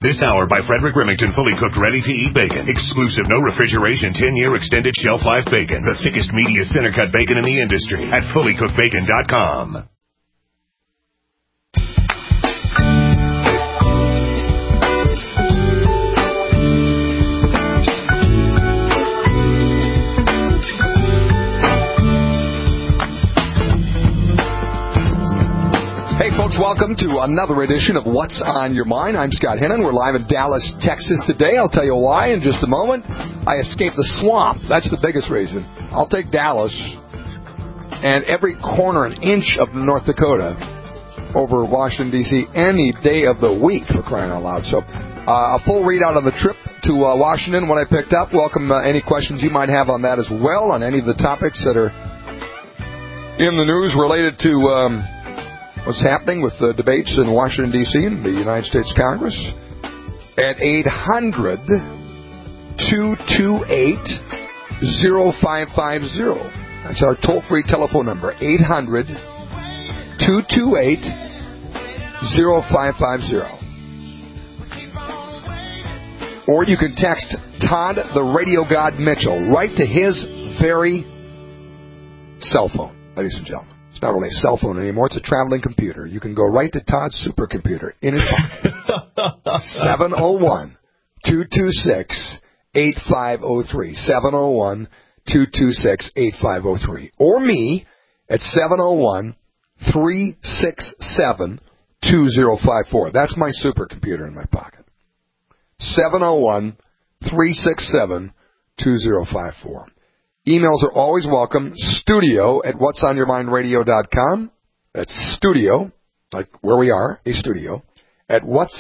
This hour by Frederick Remington, fully cooked, ready-to-eat bacon. Exclusive, no refrigeration, 10-year extended shelf life bacon. The thickest, meatiest center-cut bacon in the industry at fullycookedbacon.com. Hey, folks, welcome to another edition of What's on Your Mind. I'm Scott Hennon. We're live in Dallas, Texas today. I'll tell you why in just a moment. I escaped the swamp. That's the biggest reason. I'll take Dallas and every corner and inch of North Dakota over Washington, D.C. any day of the week, for crying out loud. So a full readout of the trip to Washington, what I picked up. Welcome any questions you might have on that as well, on any of the topics that are in the news related to what's happening with the debates in Washington, D.C. and the United States Congress at 800-228-0550. That's our toll-free telephone number, 800-228-0550. Or you can text Todd the Radio God Mitchell right to his very cell phone, ladies and gentlemen. It's not really a cell phone anymore. It's a traveling computer. You can go right to Todd's supercomputer in his pocket. 701-226-8503. 701-226-8503. Or me at 701-367-2054. That's my supercomputer in my pocket. 701-367-2054. Emails are always welcome. Studio at whatsonyourmindradio.com. That's studio, like where we are, a studio, at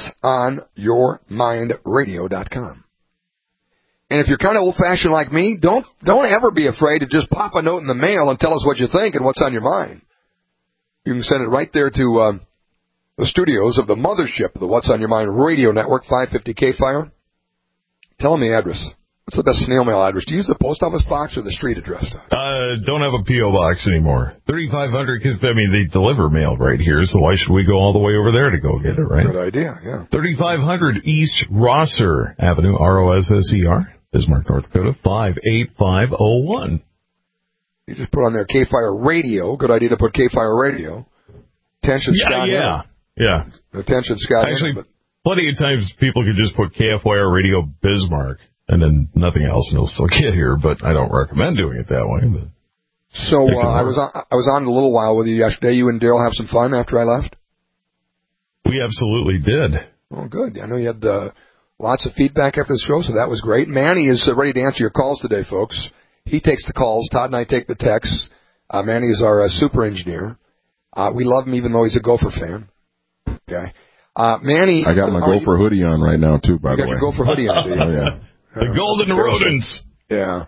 whatsonyourmindradio.com. And if you're kind of old-fashioned like me, don't ever be afraid to just pop a note in the mail and tell us what you think and what's on your mind. You can send it right there to the studios of the mothership of the What's on Your Mind Radio Network, 550 K-Fire. Tell them the address. What's the best snail mail address? Do you use the post office box or the street address? Don't have a P.O. box anymore. 3500, because, they deliver mail right here, so why should we go all the way over there to go get it, right? Good idea, yeah. 3500 East Rosser Avenue, Rosser, Bismarck, North Dakota, 58501. You just put on there K-Fire Radio. Good idea to put K-Fire Radio. Attention, Scott. Yeah. Attention, Scott. Actually, plenty of times people could just put KFYR Radio Bismarck and then nothing else, and it'll still get here, but I don't recommend doing it that way. But so I was on a little while with you yesterday. You and Daryl have some fun after I left? We absolutely did. Oh, good. I know you had lots of feedback after the show, so that was great. Manny is ready to answer your calls today, folks. He takes the calls. Todd and I take the texts. Manny is our super engineer. We love him even though he's a Gopher fan. Okay. Manny. I got my Gopher hoodie on right now, too, by the way. You got your Gopher hoodie on, dude. Oh, yeah. The golden rodents. Yeah.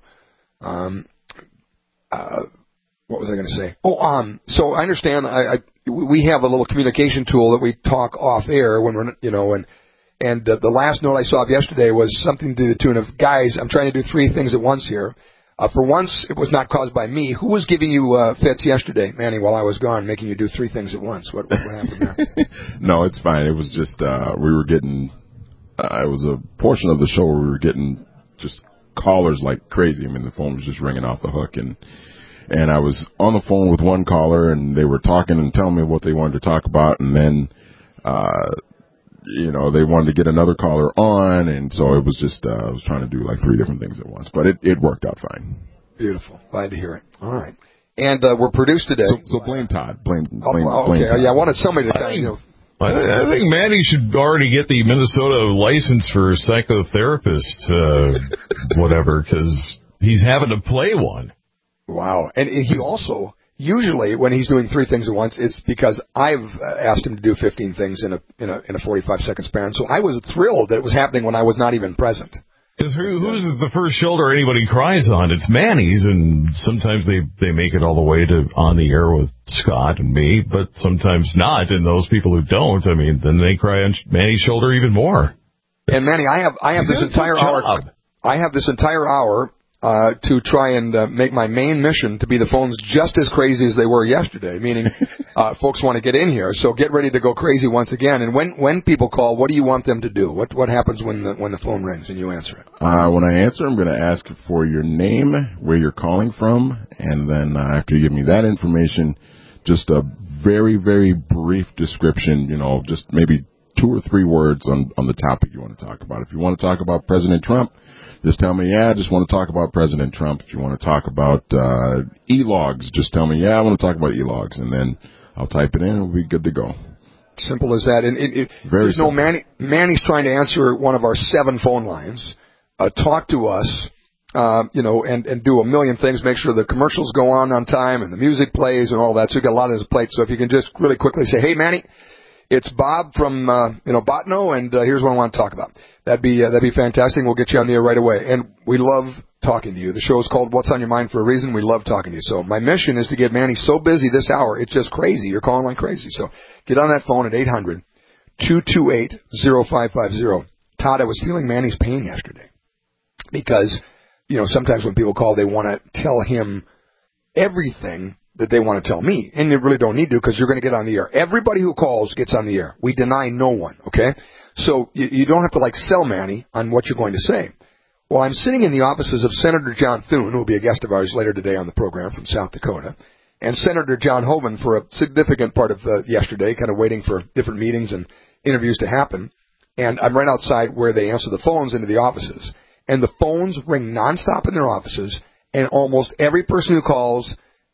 What was I going to say? So I understand. We have a little communication tool that we talk off air when we're, and the last note I saw of yesterday was something to the tune of, guys, I'm trying to do 3 things at once here. For once, it was not caused by me. Who was giving you fits yesterday, Manny, while I was gone, making you do 3 things at once? What happened there? No, it's fine. It was just we were getting. It was a portion of the show where we were getting just callers like crazy. I mean, the phone was just ringing off the hook, and I was on the phone with one caller, and they were talking and telling me what they wanted to talk about, and then, they wanted to get another caller on, and so it was just I was trying to do like 3 different things at once, but it worked out fine. Beautiful. Glad to hear it. All right. And we're produced today. So blame Todd. Blame okay. Todd. Yeah, I wanted somebody to I think Manny should already get the Minnesota license for psychotherapist, whatever, because he's having to play one. Wow. And he also, usually when he's doing 3 things at once, it's because I've asked him to do 15 things in a 45-second span. So I was thrilled that it was happening when I was not even present. Because who's the first shoulder anybody cries on? It's Manny's, and sometimes they make it all the way to on the air with Scott and me, but sometimes not. And those people who don't, then they cry on Manny's shoulder even more. And Manny, I have this entire hour. I have this entire hour to try and make my main mission to be the phones just as crazy as they were yesterday, meaning folks want to get in here. So get ready to go crazy once again. And when people call, what do you want them to do? What happens when the phone rings and you answer it? When I answer, I'm going to ask for your name, where you're calling from, and then after you give me that information, just a very, very brief description, just maybe 2 or 3 words on the topic you want to talk about. If you want to talk about President Trump, just tell me, I just want to talk about President Trump. If you want to talk about e-logs, just tell me, I want to talk about e-logs, and then I'll type it in and we'll be good to go. Simple as that. And Very simple. Manny's trying to answer one of our 7 phone lines, talk to us, and do a million things, make sure the commercials go on time and the music plays and all that. So you've got a lot on his plate. So if you can just really quickly say, hey, Manny, it's Bob from, Botno, and here's what I want to talk about. That'd be fantastic. We'll get you on the air right away. And we love talking to you. The show is called What's on Your Mind for a reason. We love talking to you. So my mission is to get Manny so busy this hour, it's just crazy. You're calling like crazy. So get on that phone at 800-228-0550. Todd, I was feeling Manny's pain yesterday because, sometimes when people call, they want to tell him everything that they want to tell me, and you really don't need to because you're going to get on the air. Everybody who calls gets on the air. We deny no one, okay? So you don't have to, sell Manny on what you're going to say. Well, I'm sitting in the offices of Senator John Thune, who will be a guest of ours later today on the program from South Dakota, and Senator John Hoeven for a significant part of yesterday, kind of waiting for different meetings and interviews to happen. And I'm right outside where they answer the phones into the offices. And the phones ring nonstop in their offices, and almost every person who calls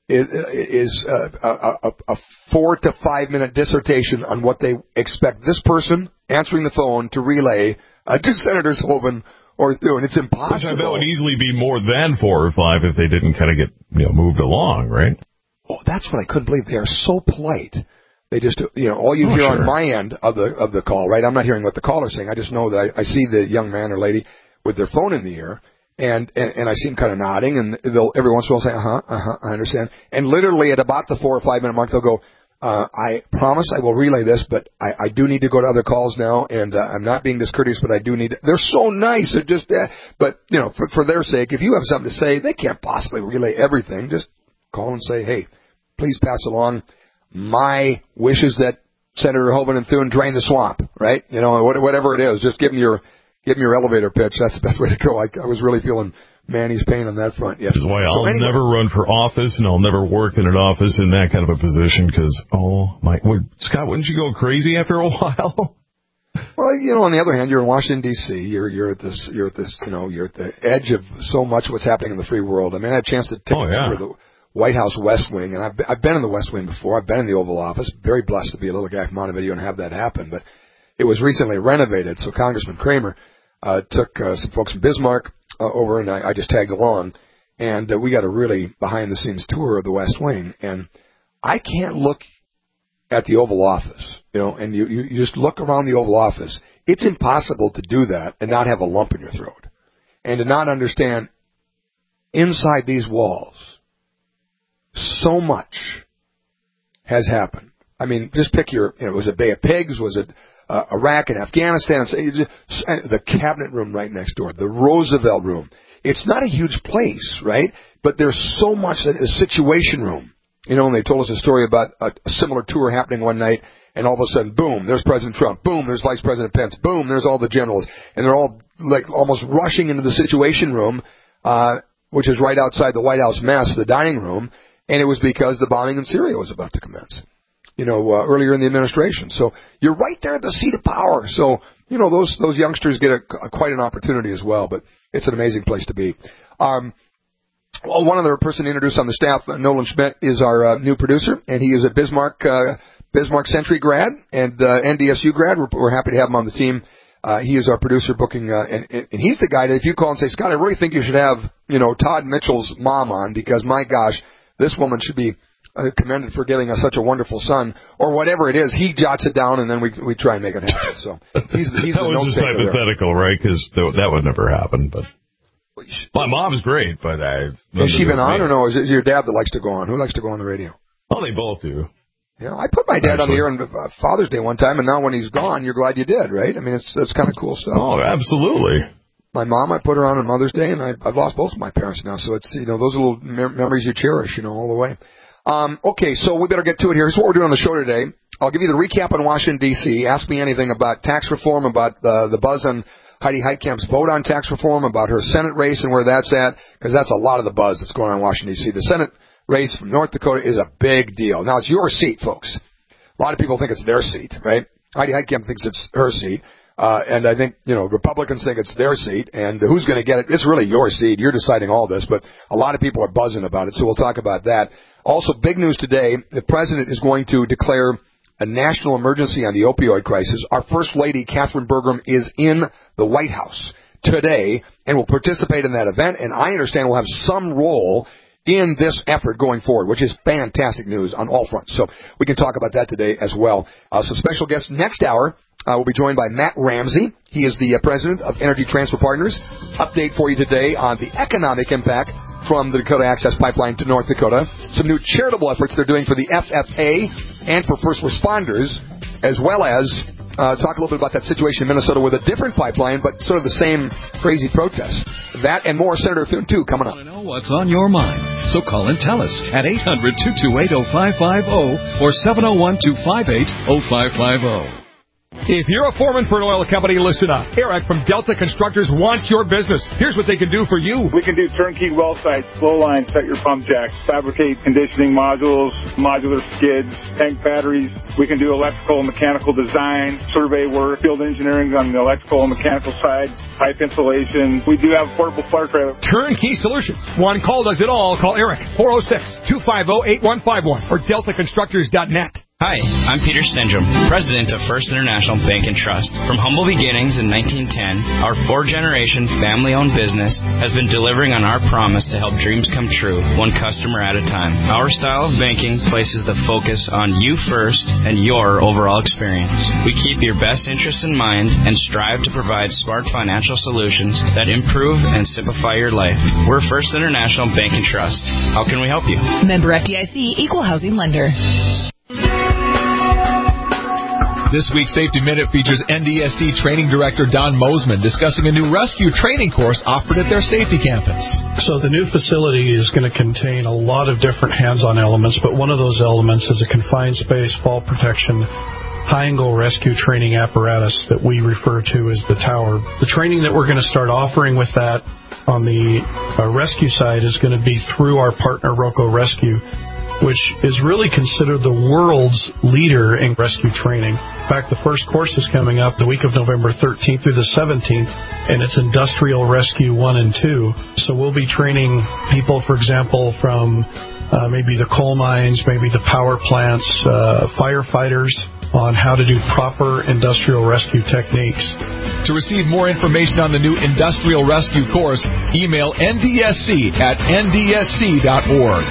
is a 4 to 5 minute dissertation on what they expect this person answering the phone to relay to Senators Hoeven or Thune. It's impossible. Which I bet would easily be more than 4 or 5 if they didn't kind of get moved along, right? Oh, that's what I couldn't believe. They are so polite. They just, all you hear on my end of the call, right? I'm not hearing what the caller's saying. I just know that I see the young man or lady with their phone in the ear. And I see them kind of nodding, and they'll every once in a while say, I understand. And literally at about the 4 or 5 minute mark, they'll go, I promise I will relay this, but I do need to go to other calls now, and I'm not being discourteous, but I do need to. They're so nice. They're just, but, for their sake, if you have something to say, they can't possibly relay everything. Just call and say, hey, please pass along my wishes that Senator Hoeven and Thune drain the swamp, right? Whatever it is, just give them your elevator pitch. That's the best way to go. I was really feeling Manny's pain on that front. Yes. Which is why I'll never run for office, and I'll never work in an office in that kind of a position because, Scott, wouldn't you go crazy after a while? Well, on the other hand, you're in Washington D.C. You're at the edge of so much what's happening in the free world. I mean, I had a chance to take over the White House West Wing, and I've been in the West Wing before. I've been in the Oval Office. Very blessed to be a little guy from Montevideo and have that happen. But it was recently renovated, so Congressman Kramer took some folks from Bismarck over, and I just tagged along, and we got a really behind-the-scenes tour of the West Wing. And I can't look at the Oval Office, and you just look around the Oval Office. It's impossible to do that and not have a lump in your throat, and to not understand inside these walls so much has happened. I mean, just pick was it Bay of Pigs? Was it Iraq and Afghanistan? The cabinet room right next door, the Roosevelt room. It's not a huge place, right? But there's so much that is situation room. And they told us a story about a similar tour happening one night, and all of a sudden, boom, there's President Trump. Boom, there's Vice President Pence. Boom, there's all the generals. And they're all almost rushing into the situation room, which is right outside the White House mess, the dining room. And it was because the bombing in Syria was about to commence, earlier in the administration. So you're right there at the seat of power. So, those youngsters get quite an opportunity as well, but it's an amazing place to be. One other person introduced on the staff, Nolan Schmidt, is our new producer, and he is a Bismarck Century grad and NDSU grad. We're happy to have him on the team. He is our producer booking, and he's the guy that if you call and say, Scott, I really think you should have, Todd Mitchell's mom on because, my gosh, this woman should be commended for giving us such a wonderful son, or whatever it is. He jots it down, and then we try and make it happen. So he's that was just hypothetical, right? Because that would never happen. But my mom's great, but has she been on or no? Is it your dad that likes to go on? Who likes to go on the radio? Oh, they both do. Yeah, I put my dad on the air on Father's Day one time, and now when he's gone, you're glad you did, right? I mean, that's kind of cool stuff. Oh, absolutely. My mom, I put her on Mother's Day, and I've lost both of my parents now. So it's, those are little memories you cherish, all the way. Okay, so we better get to it here. Here's what we're doing on the show today. I'll give you the recap on Washington, D.C. Ask me anything about tax reform, about the buzz on Heidi Heitkamp's vote on tax reform, about her Senate race and where that's at, because that's a lot of the buzz that's going on in Washington, D.C. The Senate race from North Dakota is a big deal. Now, it's your seat, folks. A lot of people think it's their seat, right? Heidi Heitkamp thinks it's her seat. And I think, Republicans think it's their seat, and who's going to get it? It's really your seat. You're deciding all this, but a lot of people are buzzing about it, so we'll talk about that. Also, big news today, the president is going to declare a national emergency on the opioid crisis. Our First Lady, Catherine Burgum, is in the White House today and will participate in that event, and I understand will have some role in this effort going forward, which is fantastic news on all fronts. So we can talk about that today as well. Some special guests next hour. We'll be joined by Matt Ramsey. He is the president of Energy Transfer Partners. Update for you today on the economic impact from the Dakota Access Pipeline to North Dakota. Some new charitable efforts they're doing for the FFA and for first responders, as well as talk a little bit about that situation in Minnesota with a different pipeline, but sort of the same crazy protests. That and more. Senator Thune, too, coming up. Want to know what's on your mind? So call and tell us at 800-228-0550 or 701-258-0550. If you're a foreman for an oil company, listen up. Eric from Delta Constructors wants your business. Here's what they can do for you. We can do turnkey well sites, flow lines, set your pump jacks, fabricate conditioning modules, modular skids, tank batteries. We can do electrical and mechanical design, survey work, field engineering on the electrical and mechanical side, pipe insulation. We do have portable flare trailer. Turnkey solutions. One call does it all. Call Eric, 406-250-8151 or deltaconstructors.net. Hi, I'm Peter Stendrum, president of First International Bank and Trust. From humble beginnings in 1910, our four-generation family-owned business has been delivering on our promise to help dreams come true, one customer at a time. Our style of banking places the focus on you first and your overall experience. We keep your best interests in mind and strive to provide smart financial solutions that improve and simplify your life. We're First International Bank and Trust. How can we help you? Member FDIC, Equal Housing Lender. This week's Safety Minute features NDSC Training Director Don Mosman discussing a new rescue training course offered at their safety campus. So the new facility is going to contain a lot of different hands-on elements, but one of those elements is a confined space, fall protection, high-angle rescue training apparatus that we refer to as the tower. The training that we're going to start offering with that on the rescue side is going to be through our partner, Roco Rescue, which is really considered the world's leader in rescue training. In fact, the first course is coming up the week of November 13th through the 17th, and it's Industrial Rescue 1 and 2. So we'll be training people, for example, from maybe the coal mines, maybe the power plants, firefighters, on how to do proper industrial rescue techniques. To receive more information on the new Industrial Rescue course, email ndsc@ndsc.org.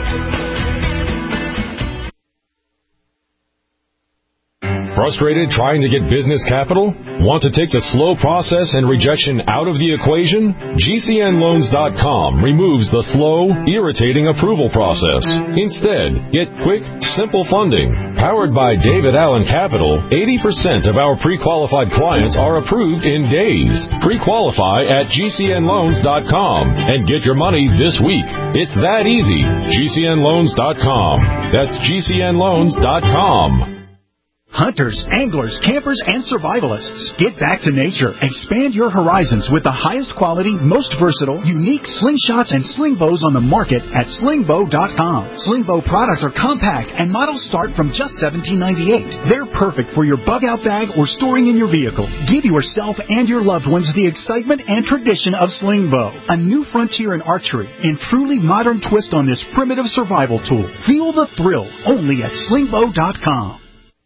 Frustrated trying to get business capital? Want to take the slow process and rejection out of the equation? GCNLoans.com removes the slow, irritating approval process. Instead, get quick, simple funding. Powered by David Allen Capital, 80% of our pre-qualified clients are approved in days. Pre-qualify at GCNLoans.com and get your money this week. It's that easy. GCNLoans.com. That's GCNLoans.com. Hunters, anglers, campers, and survivalists, get back to nature. Expand your horizons with the highest quality, most versatile, unique slingshots and sling bows on the market at slingbow.com. Slingbow products are compact and models start from just $17.98. They're perfect for your bug-out bag or storing in your vehicle. Give yourself and your loved ones the excitement and tradition of Slingbow, a new frontier in archery and truly modern twist on this primitive survival tool. Feel the thrill only at slingbow.com.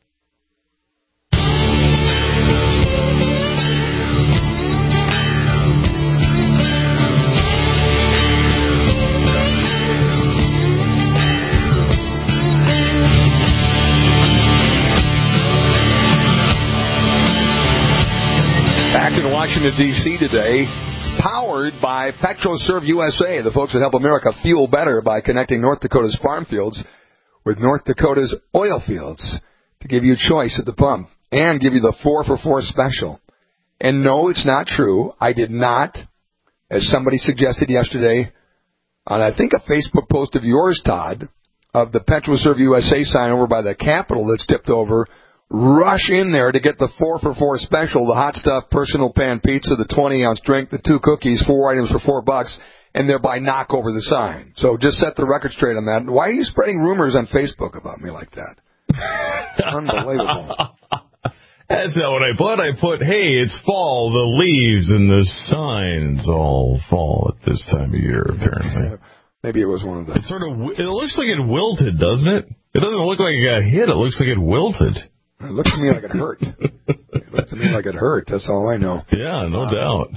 Washington, D.C. today, powered by PetroServe USA, the folks that help America fuel better by connecting North Dakota's farm fields with North Dakota's oil fields to give you choice at the pump and give you the 4 for $4 special. And no, it's not true. I did not, as somebody suggested yesterday, on I think a Facebook post of yours, Todd, of the PetroServe USA sign over by the Capitol that's tipped over, rush in there to get the 4 for $4 special, the hot stuff personal pan pizza, the 20-ounce drink, the 2 cookies, 4 items for $4, and thereby knock over the sign. So just set the record straight on that. Why are you spreading rumors on Facebook about me like that? Unbelievable. That's not what I put. I put, hey, it's fall, the leaves and the signs all fall at this time of year, apparently. Maybe it was one of them. It looks like it wilted, doesn't it? It doesn't look like it got hit. It looks like it wilted. It looked to me like it hurt. It looked to me like it hurt. That's all I know. Yeah, no doubt.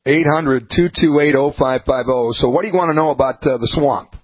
800-228-0550. So what do you want to know about the swamp?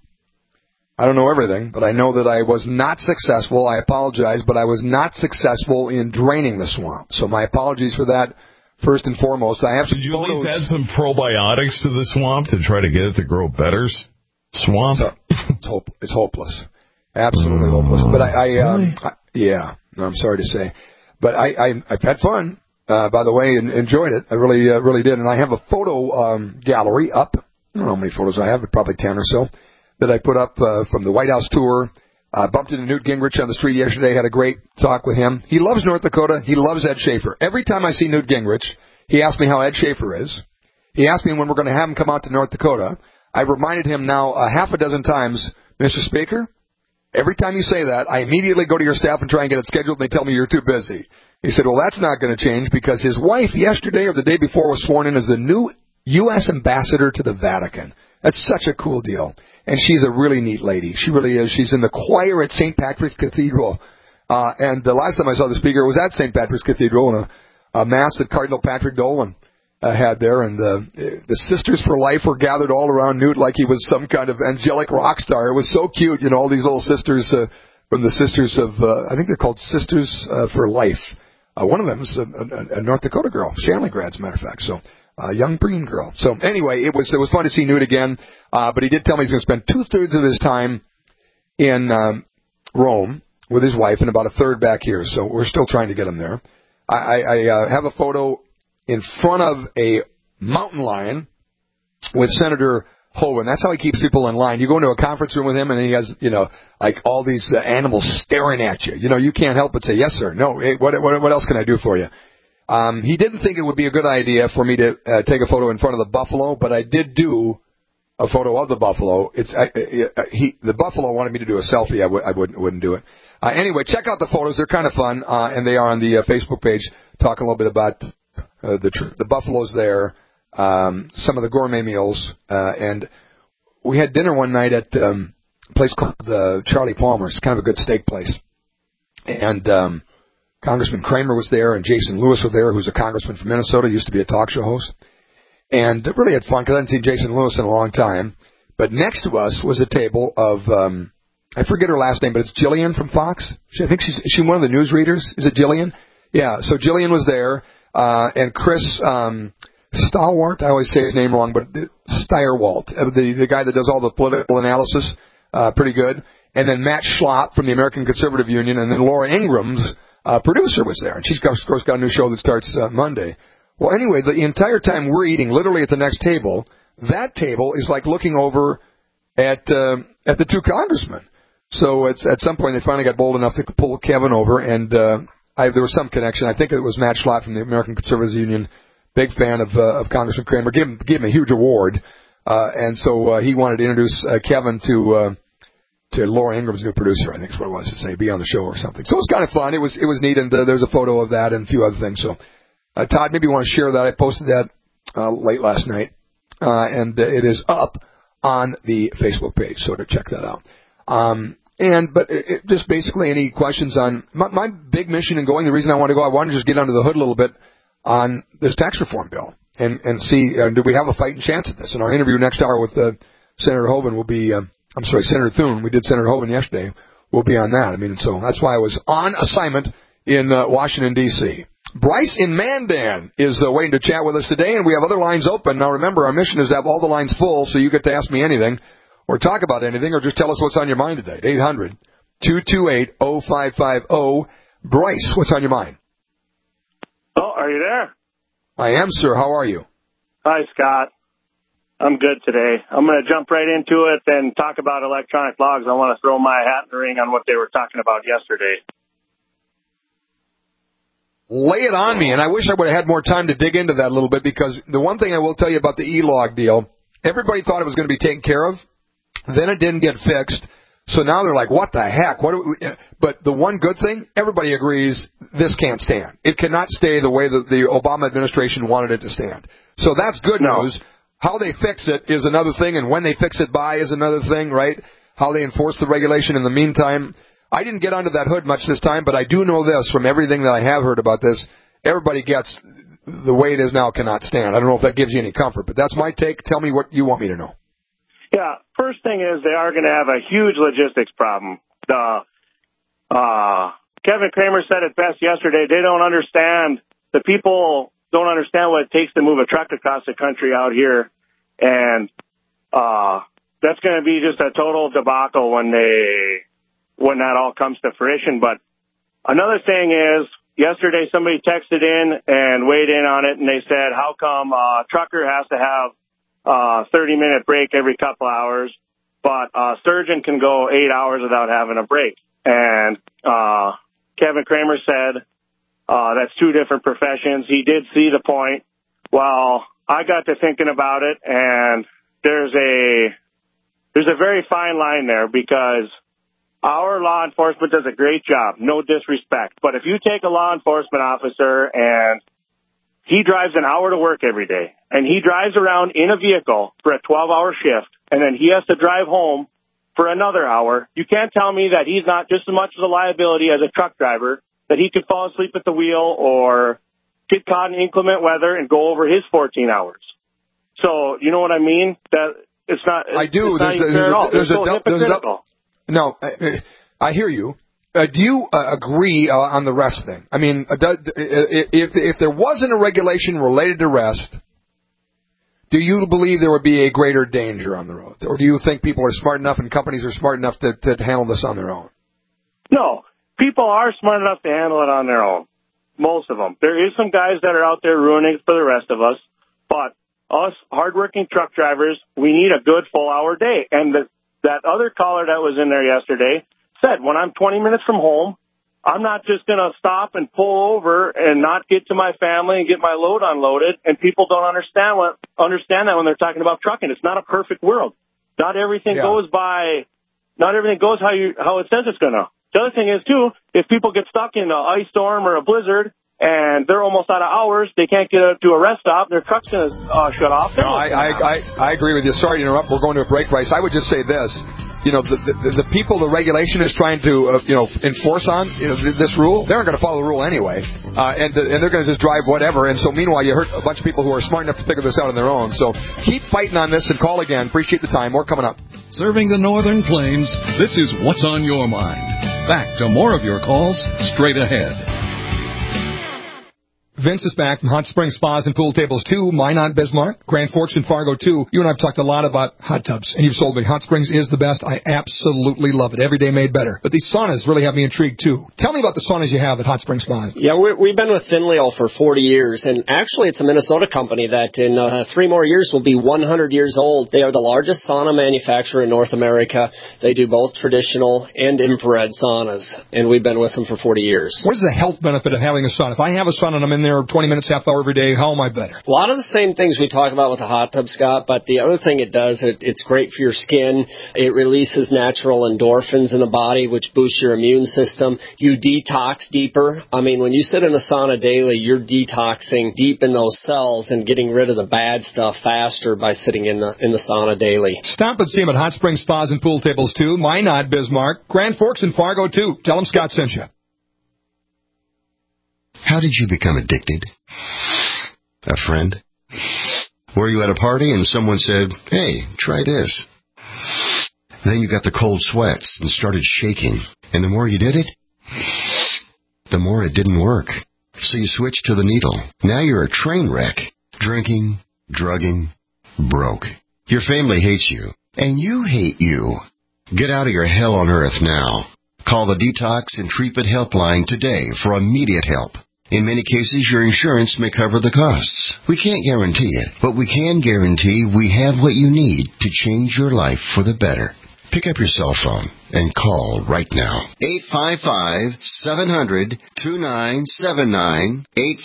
I don't know everything, but I know that I was not successful. I apologize, but I was not successful in draining the swamp. So my apologies for that, first and foremost. I have some Did you at least add some probiotics to the swamp to try to get it to grow better? Swamp? So, it's hopeless. Absolutely hopeless. But really? I'm sorry to say. But I've had fun, by the way, and enjoyed it. I really did. And I have a photo gallery up. I don't know how many photos I have, but probably 10 or so, that I put up from the White House tour. Bumped into Newt Gingrich on the street yesterday, had a great talk with him. He loves North Dakota. He loves Ed Schaefer. Every time I see Newt Gingrich, he asks me how Ed Schaefer is. He asks me when we're going to have him come out to North Dakota. I've reminded him now a half a dozen times, Mr. Speaker, every time you say that, I immediately go to your staff and try and get it scheduled, and they tell me you're too busy. He said, well, that's not going to change because his wife yesterday or the day before was sworn in as the new U.S. ambassador to the Vatican. That's such a cool deal. And she's a really neat lady. She really is. She's in the choir at St. Patrick's Cathedral. And the last time I saw the speaker was at St. Patrick's Cathedral in a mass that Cardinal Patrick Dolan had there. And the Sisters for Life were gathered all around Newt like he was some kind of angelic rock star. It was so cute, you know, all these little sisters from the Sisters of, I think they're called Sisters for Life. One of them is a North Dakota girl, Shanley grad, as a matter of fact. So, young green girl. So anyway, it was fun to see Newt again. But he did tell me he's going to spend 2/3 of his time in Rome with his wife and about 1/3 back here. So we're still trying to get him there. I have a photo in front of a mountain lion with Senator Hoeven. That's how he keeps people in line. You go into a conference room with him, and he has, you know, like all these animals staring at you. You know, you can't help but say, yes, sir. No, hey, what else can I do for you? He didn't think it would be a good idea for me to take a photo in front of the buffalo, but I did do a photo of the buffalo. The buffalo wanted me to do a selfie. I wouldn't do it. Anyway, check out the photos. They're kind of fun, and they are on the Facebook page. Talking a little bit about the buffaloes there, some of the gourmet meals, and we had dinner one night at a place called Charlie Palmer's, kind of a good steak place, and Congressman Kramer was there, and Jason Lewis was there, who's a congressman from Minnesota, used to be a talk show host. And really had fun because I hadn't seen Jason Lewis in a long time. But next to us was a table of, I forget her last name, but it's Jillian from Fox. I think she's one of the newsreaders. Is it Jillian? Yeah, so Jillian was there, and Chris Stalwart, I always say his name wrong, but Steyerwalt, the guy that does all the political analysis, pretty good. And then Matt Schlapp from the American Conservative Union, and then Laura Ingram's producer was there. And she's, of course, got a new show that starts Monday. Well, anyway, the entire time we're eating, literally at the next table, that table is like looking over at the two congressmen. So at some point they finally got bold enough to pull Kevin over, and there was some connection. I think it was Matt Schlapp from the American Conservative Union, big fan of Congressman Kramer. Gave him a huge award, and so he wanted to introduce Kevin to Laura Ingram's new producer. I think is what it was, to say be on the show or something. So it was kind of fun. It was neat, and there's a photo of that and a few other things. So. Todd, maybe you want to share that. I posted that late last night, and it is up on the Facebook page, so to check that out. But just basically any questions on my big mission in going, the reason I want to go, I want to just get under the hood a little bit on this tax reform bill and see, do we have a fighting chance at this? And our interview next hour with Senator Hoeven will be, Senator Thune. We did Senator Hoeven yesterday. We'll be on that. I mean, so that's why I was on assignment in Washington, D.C. Bryce in Mandan is waiting to chat with us today, and we have other lines open. Now, remember, our mission is to have all the lines full, so you get to ask me anything or talk about anything or just tell us what's on your mind today. 800-228-0550. Bryce, what's on your mind? Oh, are you there? I am, sir. How are you? Hi, Scott. I'm good today. I'm going to jump right into it and talk about electronic logs. I want to throw my hat in the ring on what they were talking about yesterday. Lay it on me, and I wish I would have had more time to dig into that a little bit, because the one thing I will tell you about the E-log deal, everybody thought it was going to be taken care of. Then it didn't get fixed. So now they're like, what the heck? But the one good thing, everybody agrees this can't stand. It cannot stay the way that the Obama administration wanted it to stand. So that's good news. How they fix it is another thing, and when they fix it by is another thing, right? How they enforce the regulation in the meantime. I didn't get under that hood much this time, but I do know this from everything that I have heard about this. Everybody gets the way it is now cannot stand. I don't know if that gives you any comfort, but that's my take. Tell me what you want me to know. Yeah, first thing is they are going to have a huge logistics problem. Kevin Kramer said it best yesterday. They don't understand, the people don't understand what it takes to move a truck across the country out here. And that's going to be just a total debacle when that all comes to fruition. But another thing is, yesterday somebody texted in and weighed in on it, and they said, how come a trucker has to have 30-minute break every couple hours, but a surgeon can go 8 hours without having a break? And Kevin Kramer said that's two different professions. He did see the point. Well, I got to thinking about it, and there's a very fine line there, because our law enforcement does a great job, no disrespect. But if you take a law enforcement officer and he drives an hour to work every day, and he drives around in a vehicle for a 12-hour shift, and then he has to drive home for another hour, you can't tell me that he's not just as much of a liability as a truck driver, that he could fall asleep at the wheel or get caught in inclement weather and go over his 14 hours. So, you know what I mean? That it's not. I do. There's hypocritical. No, I hear you. Do you agree on the rest thing? I mean, if there wasn't a regulation related to rest, do you believe there would be a greater danger on the roads? Or do you think people are smart enough and companies are smart enough to handle this on their own? No, people are smart enough to handle it on their own. Most of them. There is some guys that are out there ruining it for the rest of us, but us hardworking truck drivers, we need a good full-hour day. And that other caller that was in there yesterday said, when I'm 20 minutes from home, I'm not just going to stop and pull over and not get to my family and get my load unloaded. And people don't understand that when they're talking about trucking. It's not a perfect world. Not everything goes how it says it's going to. The other thing is, too, if people get stuck in an ice storm or a blizzard and they're almost out of hours, they can't get to a rest stop, their truck's going to shut off. No, I agree with you. Sorry to interrupt. We're going to a break, Bryce. I would just say this. You know, the people the regulation is trying to, enforce on this rule, they aren't going to follow the rule anyway. And they're going to just drive whatever. And so meanwhile, you hurt a bunch of people who are smart enough to figure this out on their own. So keep fighting on this and call again. Appreciate the time. More coming up. Serving the Northern Plains, this is What's on Your Mind. Back to more of your calls straight ahead. Vince is back from Hot Springs Spas and Pool Tables 2, Minot, Bismarck, Grand Forks, and Fargo 2. You and I have talked a lot about hot tubs, and you've sold me Hot Springs is the best. I absolutely love it. Every day made better. But these saunas really have me intrigued, too. Tell me about the saunas you have at Hot Springs Spas. Yeah, we've been with Finleo for 40 years, and actually it's a Minnesota company that in 3 more years will be 100 years old. They are the largest sauna manufacturer in North America. They do both traditional and infrared saunas, and we've been with them for 40 years. What is the health benefit of having a sauna? If I have a sauna and I'm in there 20 minutes, half hour every day, how am I better? A lot of the same things we talk about with the hot tub, Scott, but the other thing it does, it's great for your skin. It releases natural endorphins in the body, which boosts your immune system. You detox deeper. I mean, when you sit in a sauna daily, you're detoxing deep in those cells and getting rid of the bad stuff faster by sitting in the sauna daily. Stop and see them at Hot Springs Spas and Pool Tables 2, Minot, Bismarck, Grand Forks, and Fargo 2. Tell them Scott sent you. How did you become addicted? A friend? Were you at a party and someone said, hey, try this? Then you got the cold sweats and started shaking. And the more you did it, the more it didn't work. So you switched to the needle. Now you're a train wreck. Drinking, drugging, broke. Your family hates you. And you hate you. Get out of your hell on earth now. Call the Detox and Treatment Helpline today for immediate help. In many cases, your insurance may cover the costs. We can't guarantee it, but we can guarantee we have what you need to change your life for the better. Pick up your cell phone and call right now. 855-700-2979.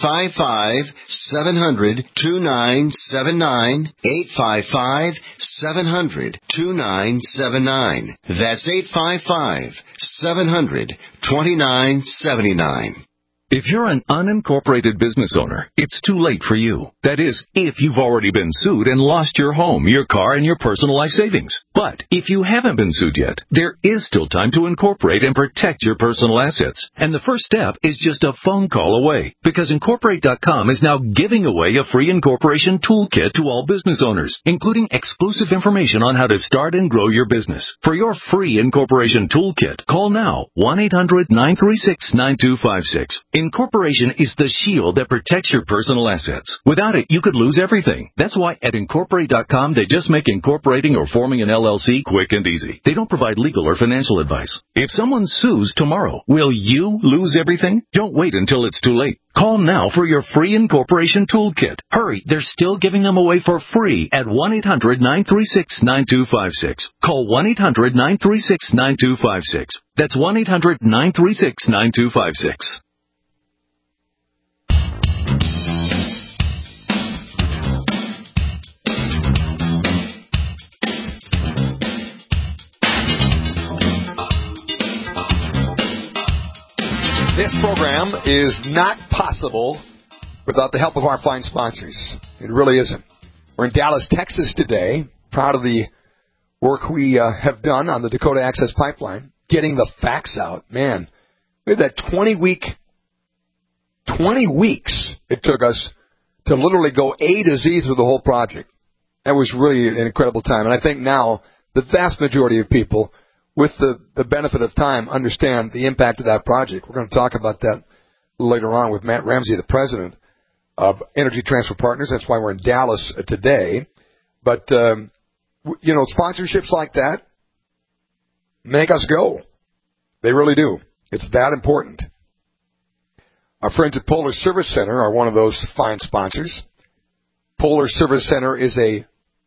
855-700-2979. 855-700-2979. That's 855-700-2979. If you're an unincorporated business owner, it's too late for you. That is, if you've already been sued and lost your home, your car, and your personal life savings. But if you haven't been sued yet, there is still time to incorporate and protect your personal assets. And the first step is just a phone call away, because Incorporate.com is now giving away a free incorporation toolkit to all business owners, including exclusive information on how to start and grow your business. For your free incorporation toolkit, call now 1-800-936-9256. Incorporation is the shield that protects your personal assets. Without it, you could lose everything. That's why at Incorporate.com, they just make incorporating or forming an LLC quick and easy. They don't provide legal or financial advice. If someone sues tomorrow, will you lose everything? Don't wait until it's too late. Call now for your free incorporation toolkit. Hurry, they're still giving them away for free at 1-800-936-9256. Call 1-800-936-9256. That's 1-800-936-9256. This program is not possible without the help of our fine sponsors. It really isn't. We're in Dallas, Texas today, proud of the work we have done on the Dakota Access Pipeline, getting the facts out. Man, we had that 20 weeks it took us to literally go A to Z through the whole project. That was really an incredible time. And I think now the vast majority of people, with the benefit of time, understand the impact of that project. We're going to talk about that later on with Matt Ramsey, the president of Energy Transfer Partners. That's why we're in Dallas today. But, sponsorships like that make us go. They really do. It's that important. Our friends at Polar Service Center are one of those fine sponsors. Polar Service Center is a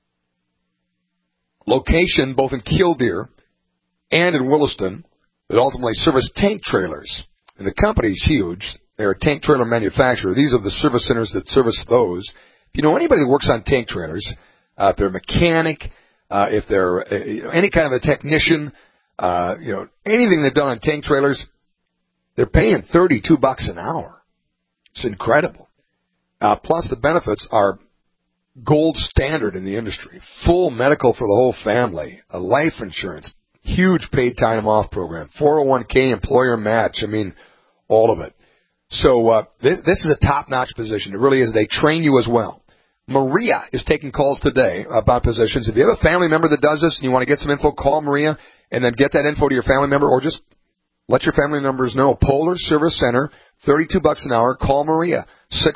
location both in Killdeer and in Williston that ultimately service tank trailers. And the company is huge. They're a tank trailer manufacturer. These are the service centers that service those. If you know anybody that works on tank trailers, if they're a mechanic, if they're any kind of a technician, anything they've done on tank trailers, they're paying $32 an hour. It's incredible. Plus the benefits are gold standard in the industry. Full medical for the whole family, a life insurance, huge paid time off program, 401k employer match. I mean, all of it. So this is a top-notch position. It really is. They train you as well. Maria is taking calls today about positions. If you have a family member that does this and you want to get some info, call Maria and then get that info to your family member, or just let your family members know. Polar Service Center, $32 an hour. Call Maria,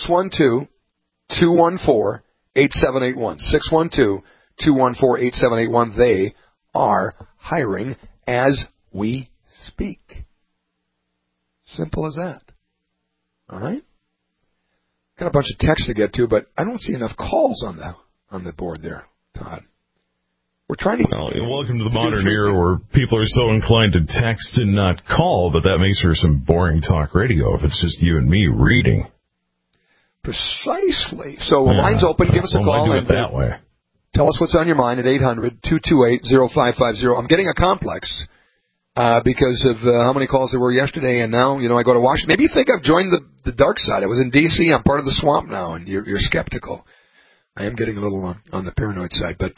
612-214-8781. 612-214-8781. They are hiring as we speak. Simple as that. All right? Got a bunch of texts to get to, but I don't see enough calls on the board there, Todd. We're trying to... Well, welcome to the modern era where people are so inclined to text and not call, but that makes for some boring talk radio if it's just you and me reading. Precisely. So line's open. Give us a call. And that way. Tell us what's on your mind at 800-228-0550. I'm getting a complex because of how many calls there were yesterday, and now, I go to Washington. Maybe you think I've joined the dark side. I was in D.C. I'm part of the swamp now, and you're skeptical. I am getting a little on the paranoid side. But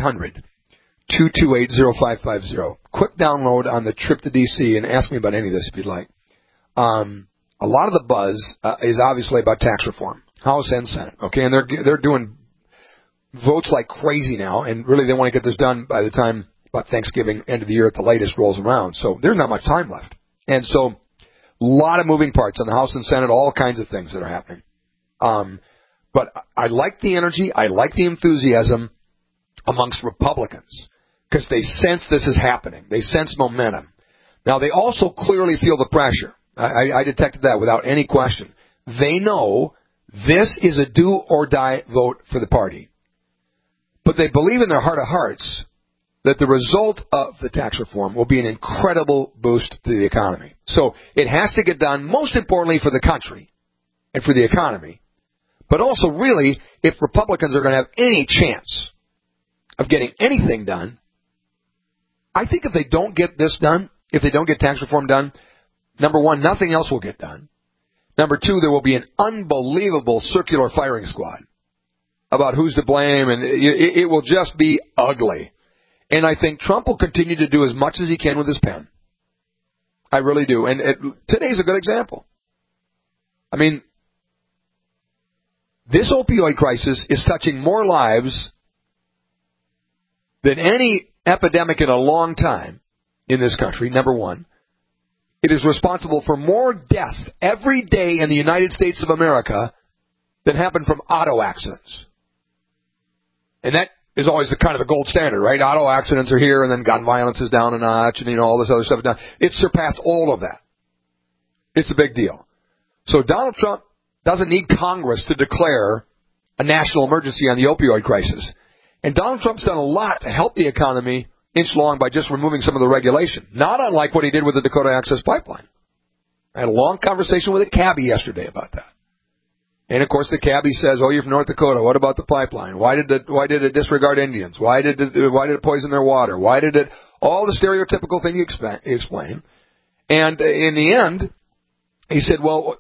800-228-0550. Quick download on the trip to D.C. and ask me about any of this if you'd like. A lot of the buzz is obviously about tax reform, House and Senate. Okay, and they're doing votes like crazy now, and really they want to get this done by the time about Thanksgiving, end of the year at the latest, rolls around. So there's not much time left. And so a lot of moving parts in the House and Senate, all kinds of things that are happening. But I like the energy, I like the enthusiasm amongst Republicans because they sense this is happening. They sense momentum. Now, they also clearly feel the pressure. I detected that without any question. They know this is a do-or-die vote for the party. But they believe in their heart of hearts that the result of the tax reform will be an incredible boost to the economy. So it has to get done, most importantly for the country and for the economy. But also, really, if Republicans are going to have any chance of getting anything done, I think if they don't get this done, if they don't get tax reform done, number one, nothing else will get done. Number two, there will be an unbelievable circular firing squad about who's to blame, and it will just be ugly. And I think Trump will continue to do as much as he can with his pen. I really do. And today's a good example. I mean, this opioid crisis is touching more lives than any epidemic in a long time in this country, number one. It is responsible for more deaths every day in the United States of America than happen from auto accidents. And that is always the kind of the gold standard, right? Auto accidents are here, and then gun violence is down a notch, and all this other stuff is down. It's surpassed all of that. It's a big deal. So Donald Trump doesn't need Congress to declare a national emergency on the opioid crisis. And Donald Trump's done a lot to help the economy inch along by just removing some of the regulation, not unlike what he did with the Dakota Access Pipeline. I had a long conversation with a cabbie yesterday about that. And, of course, the cabbie says, oh, you're from North Dakota. What about the pipeline? Why did it disregard Indians? Why did it poison their water? Why did it – all the stereotypical thing you explain. And in the end, he said, well,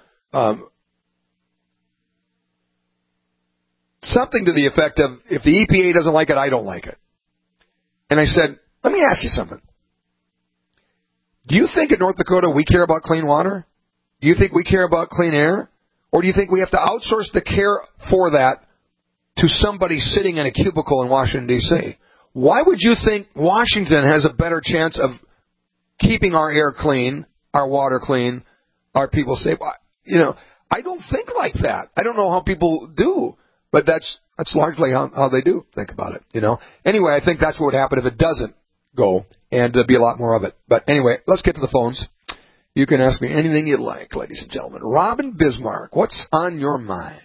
something to the effect of, if the EPA doesn't like it, I don't like it. And I said, let me ask you something. Do you think in North Dakota we care about clean water? Do you think we care about clean air? Or do you think we have to outsource the care for that to somebody sitting in a cubicle in Washington, D.C.? Why would you think Washington has a better chance of keeping our air clean, our water clean, our people safe? I don't think like that. I don't know how people do. But that's largely how they do think about it, Anyway, I think that's what would happen if it doesn't go, and there'd be a lot more of it. But anyway, let's get to the phones. You can ask me anything you like, ladies and gentlemen. Robin Bismarck, what's on your mind?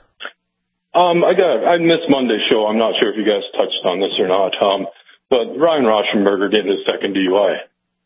I missed Monday's show. I'm not sure if you guys touched on this or not. But Ryan Rauschenberger getting his second DUI.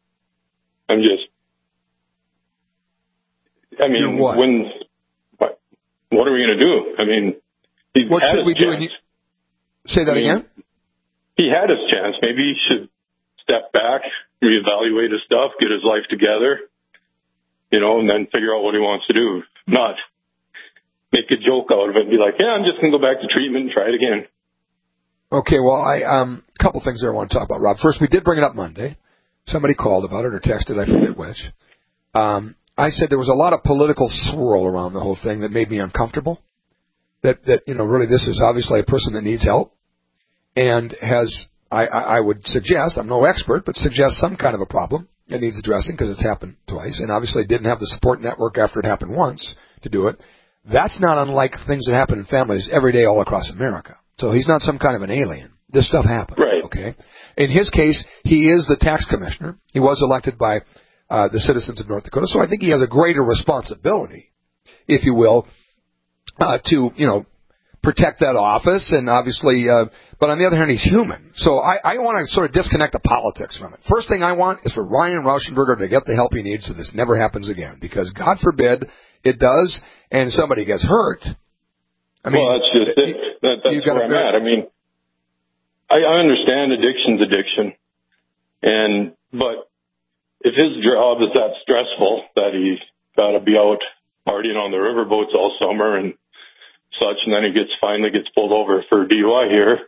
What are we going to do? What should we do? Say that again? He had his chance. Maybe he should step back, reevaluate his stuff, get his life together, and then figure out what he wants to do. Not make a joke out of it and be like, yeah, I'm just going to go back to treatment and try it again. Okay, well, a couple things there I want to talk about, Rob. First, we did bring it up Monday. Somebody called about it or texted, I forget which. I said there was a lot of political swirl around the whole thing that made me uncomfortable. That really this is obviously a person that needs help and has, I would suggest, I'm no expert, but suggest some kind of a problem that needs addressing because it's happened twice and obviously didn't have the support network after it happened once to do it. That's not unlike things that happen in families every day all across America. So he's not some kind of an alien. This stuff happened. Right. Okay. In his case, he is the tax commissioner. He was elected by the citizens of North Dakota. So I think he has a greater responsibility, if you will, to, protect that office and obviously, but on the other hand, he's human. So I want to sort of disconnect the politics from it. First thing I want is for Ryan Rauschenberger to get the help he needs so this never happens again, because God forbid it does and somebody gets hurt. That's just it. That's where I'm at. I understand addiction's addiction, but if his job is that stressful that he's got to be out partying on the riverboats all summer and such, and then he finally gets pulled over for DUI here.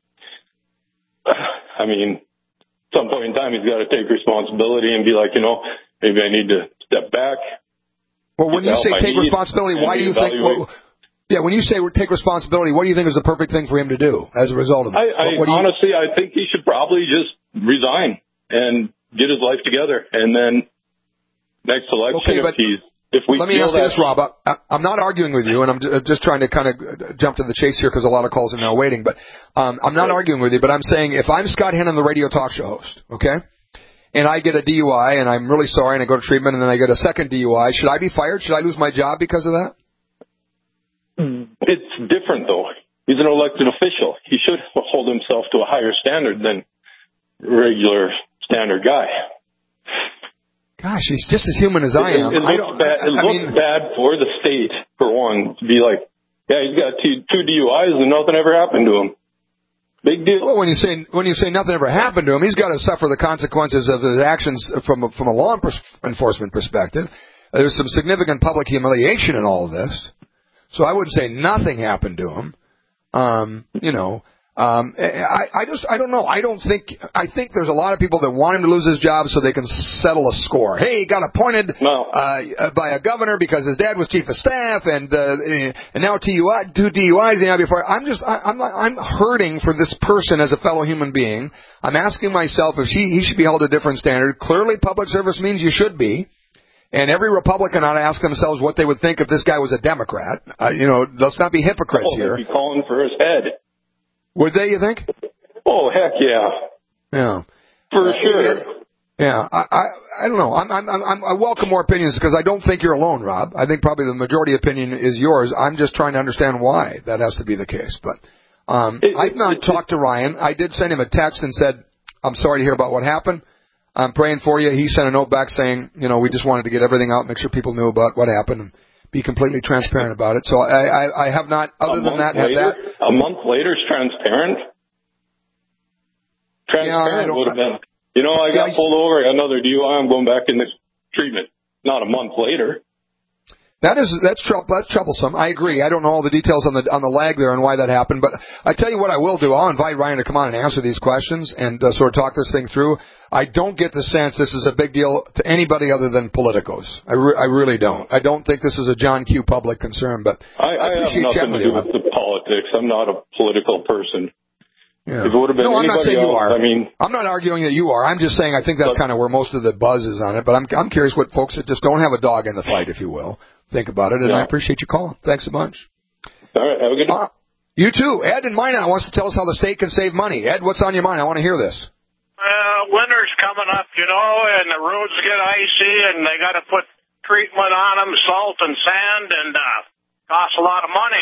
At some point in time, he's got to take responsibility and be like, maybe I need to step back. Well, when you say take responsibility, why do you think? When you say take responsibility, what do you think is the perfect thing for him to do as a result of this? Honestly, I think he should probably just resign and get his life together, and then next election, let me ask you this, Rob. I'm not arguing with you, and I'm just trying to kind of jump to the chase here because a lot of calls are now waiting. But I'm not arguing with you, but I'm saying if I'm Scott Hennon, the radio talk show host, okay, and I get a DUI, and I'm really sorry, and I go to treatment, and then I get a second DUI, should I be fired? Should I lose my job because of that? It's different, though. He's an elected official. He should hold himself to a higher standard than regular standard guy. Gosh, he's just as human as I am. It looks bad for the state, for one, to be like, yeah, he's got two DUIs and nothing ever happened to him. Big deal. Well, when you say nothing ever happened to him, he's got to suffer the consequences of his actions from a law enforcement perspective. There's some significant public humiliation in all of this. So I wouldn't say nothing happened to him. I don't know. I think there's a lot of people that want him to lose his job so they can settle a score. Hey, he got appointed by a governor because his dad was chief of staff, and now two DUIs. I'm hurting for this person as a fellow human being. I'm asking myself if he should be held to a different standard. Clearly, public service means you should be. And every Republican ought to ask themselves what they would think if this guy was a Democrat. Let's not be hypocrites here. They'd be calling for his head. Would they, you think? Oh, heck yeah. Yeah. For sure. Yeah. I don't know. I welcome more opinions because I don't think you're alone, Rob. I think probably the majority opinion is yours. I'm just trying to understand why that has to be the case. But I've not talked to Ryan. I did send him a text and said, I'm sorry to hear about what happened. I'm praying for you. He sent a note back saying, we just wanted to get everything out, make sure people knew about what happened, and be completely transparent about it. So I have not, other than that, had that. A month later is transparent? Transparent would have been. I got pulled over, I got another DUI, I'm going back into treatment. Not a month later. That's troublesome. I agree. I don't know all the details on the lag there and why that happened, but I tell you what I will do. I'll invite Ryan to come on and answer these questions and sort of talk this thing through. I don't get the sense this is a big deal to anybody other than politicos. I really don't. I don't think this is a John Q. public concern, but I have nothing to do with the politics. I'm not a political person. Yeah. If it would have been I'm not saying else, you are. I mean, I'm not arguing that you are. I'm just saying I think that's kind of where most of the buzz is on it. But I'm curious what folks that just don't have a dog in the fight, if you will, think about it. And I appreciate you calling. Thanks a bunch. All right. Have a good day. You too. Ed in Minot wants to tell us how the state can save money. Ed, what's on your mind? I want to hear this. Winter's coming up, and the roads get icy, and they got to put treatment on them, salt and sand, and costs a lot of money.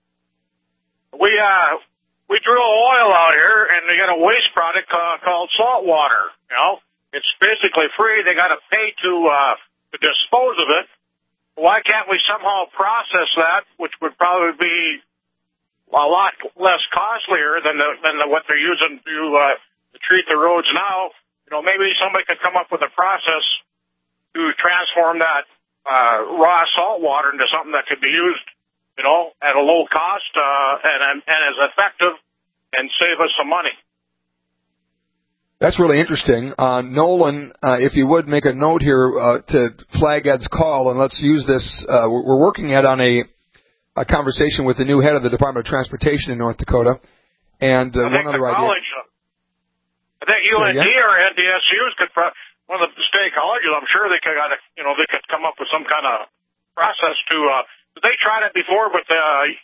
We drill oil out here, and they got a waste product called salt water. It's basically free. They got to pay to dispose of it. Why can't we somehow process that, which would probably be a lot less costlier than what they're using to treat the roads now? Maybe somebody could come up with a process to transform that raw salt water into something that could be used, at a low cost and as effective, and save us some money. That's really interesting. Nolan, if you would make a note here to flag Ed's call, and let's use this. We're working on a conversation with the new head of the Department of Transportation in North Dakota, and one other idea. I think UND or NDSUs could, one of the state colleges, I'm sure they could, they could come up with some kind of process to. They tried it before, but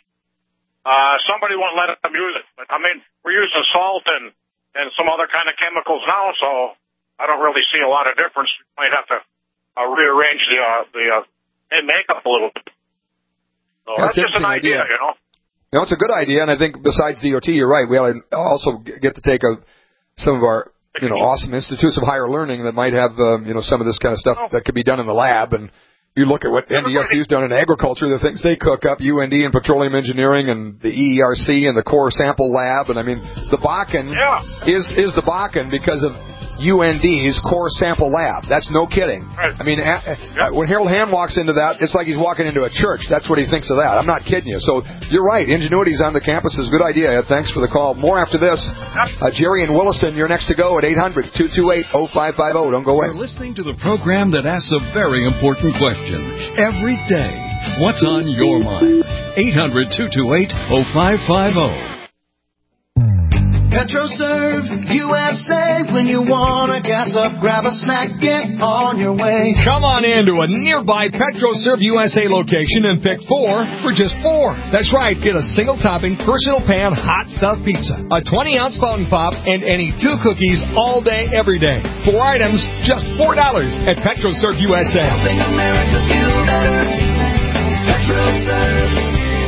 somebody won't let them use it. But, we're using salt and some other kind of chemicals now, so I don't really see a lot of difference. Might have to rearrange the makeup a little bit. So that's just an idea, it's a good idea, and I think besides DOT, you're right. We ought to also get to take some of our awesome institutes of higher learning that might have some of this kind of stuff that could be done in the lab. And you look at what NDSU's done in agriculture, the things they cook up, UND and petroleum engineering and the EERC and the core sample lab. And the Bakken is the Bakken because of UND's core sample lab. That's no kidding. Right. When Harold Hamm walks into that, it's like he's walking into a church. That's what he thinks of that. I'm not kidding you. So you're right. Ingenuity's on the campus is a good idea. Thanks for the call. More after this. Jerry in Williston, you're next to go at 800-228-0550. Don't go away. You're listening to the program that asks a very important question every day. What's on your mind? 800-228-0550. PetroServe USA. When you wanna gas up, grab a snack, get on your way. Come on into a nearby PetroServe USA location and pick 4 for just $4. That's right, get a single topping, personal pan, hot stuffed pizza, a 20-ounce fountain pop, and any 2 cookies all day, every day. 4 items, just $4 at PetroServe USA. Helping America feel better. PetroServe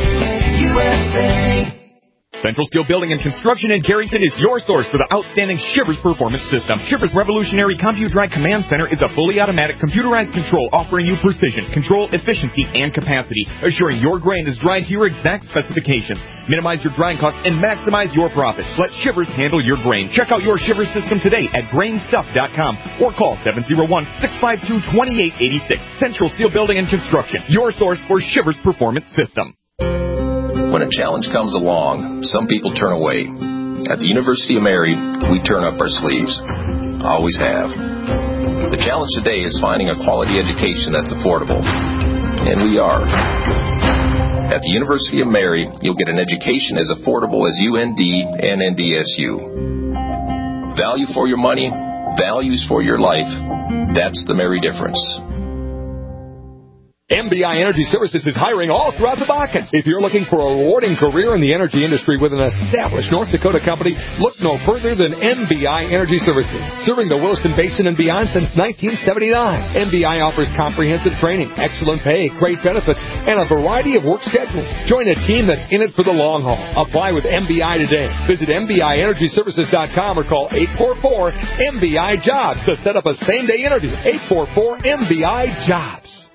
USA. Central Steel Building and Construction in Carrington is your source for the outstanding Shivers Performance System. Shivers' revolutionary CompuDry Command Center is a fully automatic computerized control offering you precision, control, efficiency, and capacity, assuring your grain is dried to your exact specifications. Minimize your drying costs and maximize your profits. Let Shivers handle your grain. Check out your Shivers system today at grainstuff.com or call 701-652-2886. Central Steel Building and Construction, your source for Shivers Performance System. When a challenge comes along, some people turn away. At the University of Mary, we turn up our sleeves. Always have. The challenge today is finding a quality education that's affordable. And we are. At the University of Mary, you'll get an education as affordable as UND and NDSU. Value for your money, values for your life. That's the Mary difference. MBI Energy Services is hiring all throughout the Bakken. If you're looking for a rewarding career in the energy industry with an established North Dakota company, look no further than MBI Energy Services. Serving the Williston Basin and beyond since 1979, MBI offers comprehensive training, excellent pay, great benefits, and a variety of work schedules. Join a team that's in it for the long haul. Apply with MBI today. Visit MBIEnergyServices.com or call 844-MBI-JOBS to set up a same-day interview. 844-MBI-JOBS.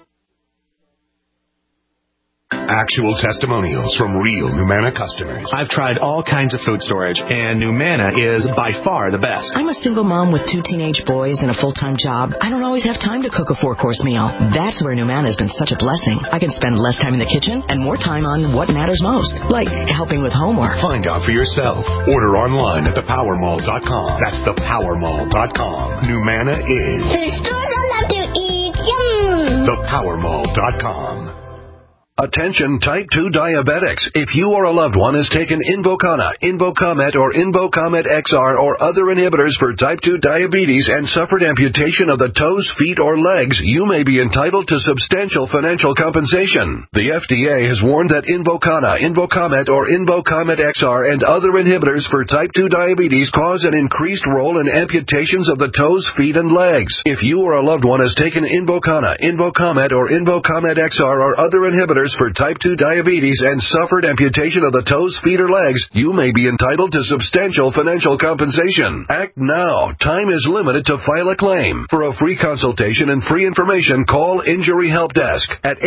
Actual testimonials from real Numanna customers. I've tried all kinds of food storage, and Numanna is by far the best. I'm a single mom with 2 teenage boys and a full-time job. I don't always have time to cook a 4-course meal. That's where Numanna has been such a blessing. I can spend less time in the kitchen and more time on what matters most, like helping with homework. Find out for yourself. Order online at thepowermall.com. That's thepowermall.com. Numanna is the stores I love to eat. Yum! Thepowermall.com. Attention type 2 diabetics. If you or a loved one has taken Invokana, Invocomet, or Invocomet XR or other inhibitors for type 2 diabetes and suffered amputation of the toes, feet, or legs, you may be entitled to substantial financial compensation. The FDA has warned that Invokana, Invocomet, or Invocomet XR and other inhibitors for type 2 diabetes cause an increased role in amputations of the toes, feet, and legs. If you or a loved one has taken Invokana, Invocomet, or Invocomet XR or other inhibitors for type 2 diabetes and suffered amputation of the toes, feet, or legs, you may be entitled to substantial financial compensation. Act now. Time is limited to file a claim. For a free consultation and free information, call Injury Help Desk at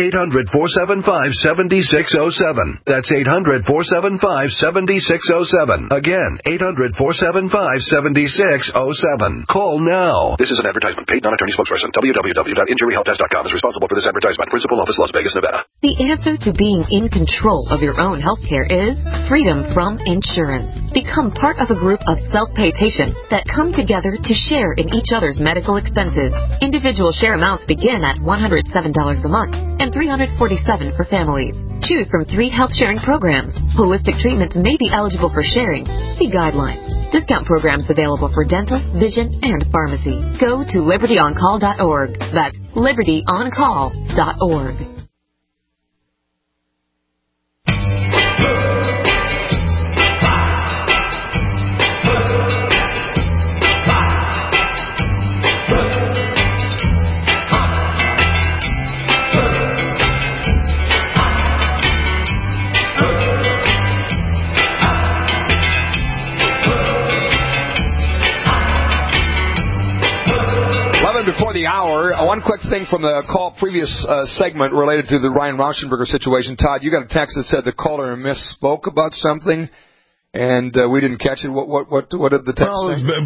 800-475-7607. That's 800-475-7607. Again, 800-475-7607. Call now. This is an advertisement. Paid non-attorney spokesperson. www.injuryhelpdesk.com is responsible for this advertisement. Principal office, Las Vegas, Nevada. The answer to being in control of your own health care is freedom from insurance. Become part of a group of self-pay patients that come together to share in each other's medical expenses. Individual share amounts begin at $107 a month and $347 for families. Choose from 3 health-sharing programs. Holistic treatments may be eligible for sharing. See guidelines. Discount programs available for dental, vision, and pharmacy. Go to libertyoncall.org. That's libertyoncall.org. Before the hour, one quick thing from the previous segment related to the Ryan Rauschenberger situation. Todd, you got a text that said the caller misspoke about something, and we didn't catch it. What did the text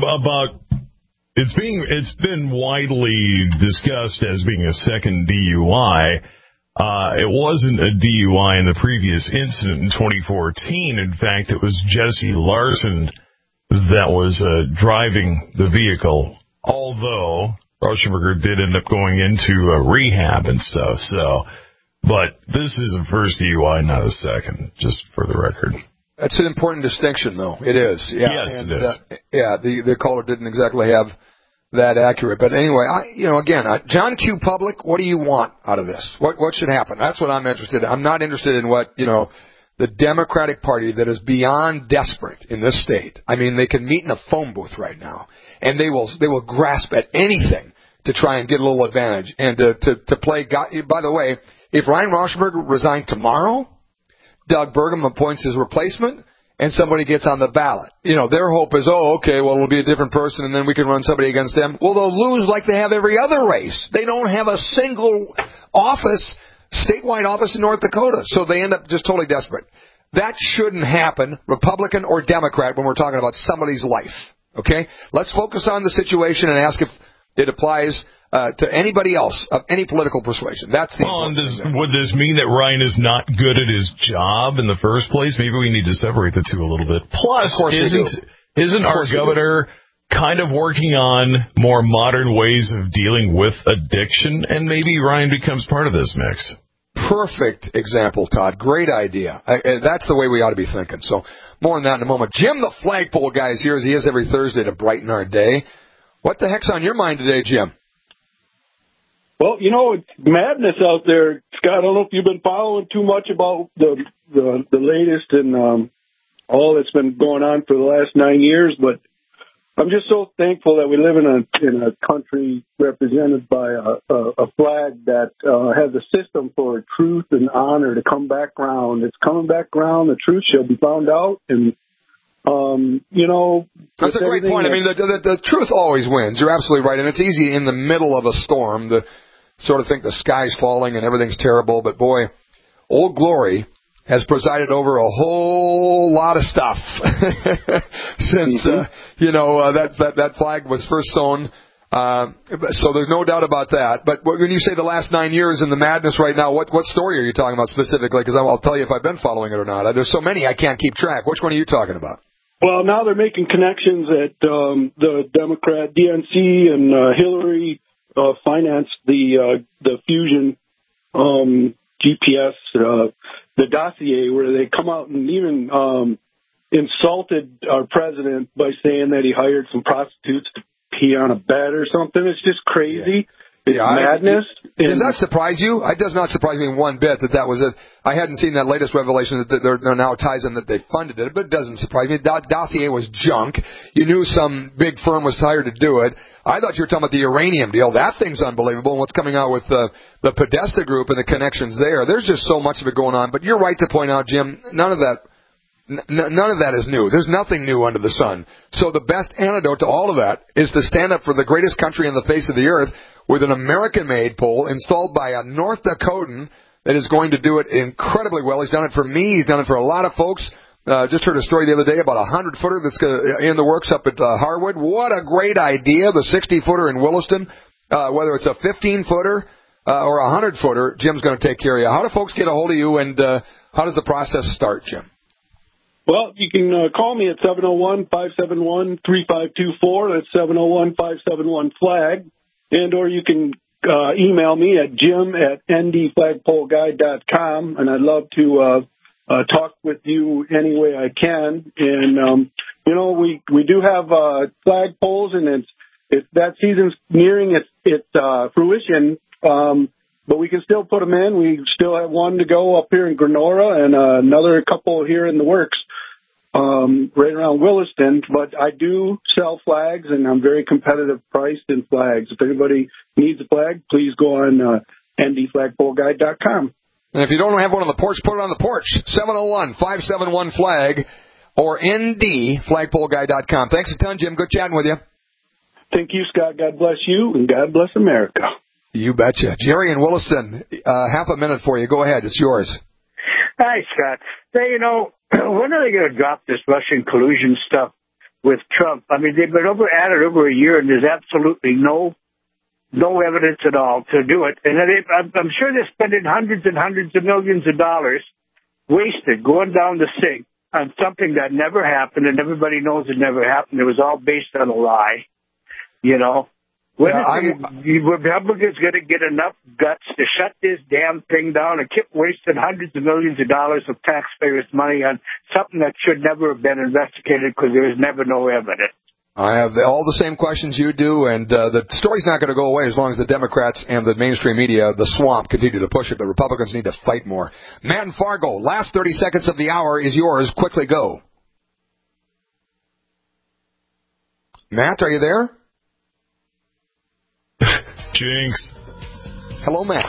say? It's been widely discussed as being a second DUI. It wasn't a DUI in the previous incident in 2014. In fact, it was Jesse Larson that was driving the vehicle, although Rauschenberger did end up going into rehab and stuff. So, but this is a first DUI, not a second, just for the record. That's an important distinction, though. It is. Yeah. Yes, it is. The caller didn't exactly have that accurate. But anyway, John Q. Public, what do you want out of this? What should happen? That's what I'm interested in. I'm not interested in what, the Democratic Party that is beyond desperate in this state. I mean, they can meet in a phone booth right now, and they will grasp at anything to try and get a little advantage and to play God. By the way, if Ryan Rauschenberg resigned tomorrow, Doug Burgum appoints his replacement, and somebody gets on the ballot. Their hope is, it'll be a different person, and then we can run somebody against them. Well, they'll lose like they have every other race. They don't have a single statewide office in North Dakota, so they end up just totally desperate. That shouldn't happen, Republican or Democrat, when we're talking about somebody's life. Okay? Let's focus on the situation and ask if it applies to anybody else of any political persuasion. That's the would this mean that Ryan is not good at his job in the first place? Maybe we need to separate the two a little bit. Plus, isn't our governor kind of working on more modern ways of dealing with addiction? And maybe Ryan becomes part of this mix. Perfect example, Todd. Great idea. That's the way we ought to be thinking. So more on that in a moment. Jim, the flagpole guy, is here as he is every Thursday to brighten our day. What the heck's on your mind today, Jim? Well, it's madness out there, Scott. I don't know if you've been following too much about the latest and all that's been going on for the last 9 years, but I'm just so thankful that we live in a country represented by a flag that has a system for truth and honor to come back round. It's coming back round. The truth shall be found out, and that's a great point. I mean, the truth always wins. You're absolutely right, and it's easy in the middle of a storm to sort of think the sky's falling and everything's terrible. But boy, Old Glory has presided over a whole lot of stuff since that flag was first sown. So there's no doubt about that. But when you say the last 9 years and the madness right now, what story are you talking about specifically? Because I'll tell you if I've been following it or not. There's so many I can't keep track. Which one are you talking about? Well, now they're making connections at the Democrat DNC and Hillary financed the Fusion GPS, the dossier, where they come out and even insulted our president by saying that he hired some prostitutes to pee on a bed or something. It's just crazy. It's madness. Does that surprise you? It does not surprise me one bit that was it. I hadn't seen that latest revelation that there now ties in that they funded it, but it doesn't surprise me. That dossier was junk. You knew some big firm was hired to do it. I thought you were talking about the uranium deal. That thing's unbelievable. And what's coming out with the Podesta Group and the connections there. There's just so much of it going on. But you're right to point out, Jim, none of that is new. There's nothing new under the sun. So the best antidote to all of that is to stand up for the greatest country on the face of the earth with an American-made pole installed by a North Dakotan that is going to do it incredibly well. He's done it for me. He's done it for a lot of folks. Just heard a story the other day about a 100-footer that's in the works up at Harwood. What a great idea, the 60-footer in Williston. Whether it's a 15-footer or a 100-footer, Jim's going to take care of you. How do folks get a hold of you, and how does the process start, Jim? Well, you can call me at 701-571-3524. That's 701-571-FLAG. And or you can email me at jim@ndflagpoleguide.com, and I'd love to talk with you any way I can. And, we do have flagpoles, and it's that season's nearing its fruition, but we can still put them in. We still have one to go up here in Grenora and another couple here in the works. Right around Williston, but I do sell flags, and I'm very competitive priced in flags. If anybody needs a flag, please go on ndflagpoleguide.com. And if you don't have one on the porch, put it on the porch. 701-571-FLAG or ndflagpoleguide.com. Thanks a ton, Jim. Good chatting with you. Thank you, Scott. God bless you, and God bless America. You betcha. Jerry in Williston, half a minute for you. Go ahead. It's yours. Hi, Scott. Hey, when are they going to drop this Russian collusion stuff with Trump? I mean, they've been at it over a year, and there's absolutely no evidence at all to do it. And I'm sure they're spending hundreds and hundreds of millions of dollars wasted going down the sink on something that never happened, and everybody knows it never happened. It was all based on a lie, When the Republicans going to get enough guts to shut this damn thing down and keep wasting hundreds of millions of dollars of taxpayers' money on something that should never have been investigated because there is never no evidence? I have all the same questions you do, and the story's not going to go away as long as the Democrats and the mainstream media, the swamp, continue to push it. The Republicans need to fight more. Matt in Fargo, last 30 seconds of the hour is yours. Quickly go. Matt, are you there? Jinx. Hello, Matt.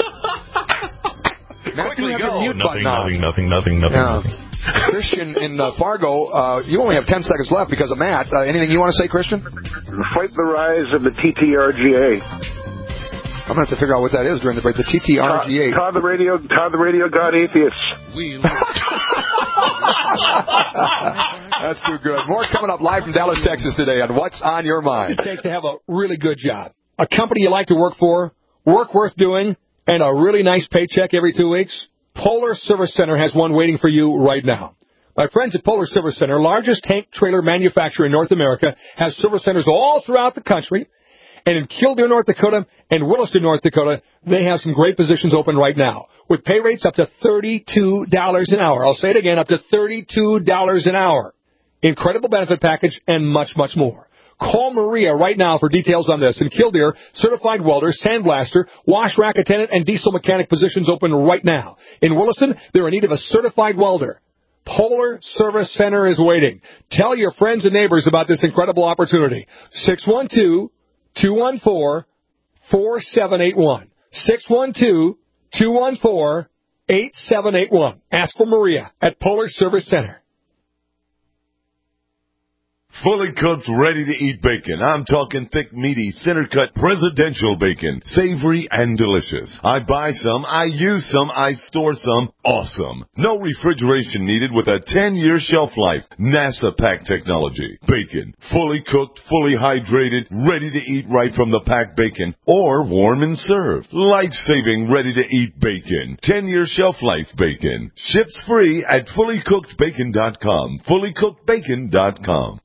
Matt, Quickly go. Nothing. Yeah. Christian in Fargo, you only have 10 seconds left because of Matt. Anything you want to say, Christian? Fight the rise of the TTRGA. I'm going to have to figure out what that is during the break. The TTRGA. Todd the radio god atheists. That's too good. More coming up live from Dallas, Texas today on What's on Your Mind. What does it take to have a really good job? A company you like to work for, work worth doing, and a really nice paycheck every 2 weeks? Polar Service Center has one waiting for you right now. My friends at Polar Service Center, largest tank trailer manufacturer in North America, has service centers all throughout the country. And in Killdeer, North Dakota, and Williston, North Dakota, they have some great positions open right now, with pay rates up to $32 an hour. I'll say it again, up to $32 an hour. Incredible benefit package and much, much more. Call Maria right now for details on this. In Killdeer, certified welder, sandblaster, wash rack attendant, and diesel mechanic positions open right now. In Williston, they're in need of a certified welder. Polar Service Center is waiting. Tell your friends and neighbors about this incredible opportunity. 612-214-4781. 612-214-8781. Ask for Maria at Polar Service Center. Fully cooked, ready-to-eat bacon. I'm talking thick, meaty, center-cut, presidential bacon. Savory and delicious. I buy some, I use some, I store some. Awesome. No refrigeration needed with a 10-year shelf life. NASA pack technology. Bacon. Fully cooked, fully hydrated, ready to eat right from the packed bacon. Or warm and served. Life-saving, ready-to-eat bacon. 10-year shelf life bacon. Ships free at fullycookedbacon.com. Fullycookedbacon.com.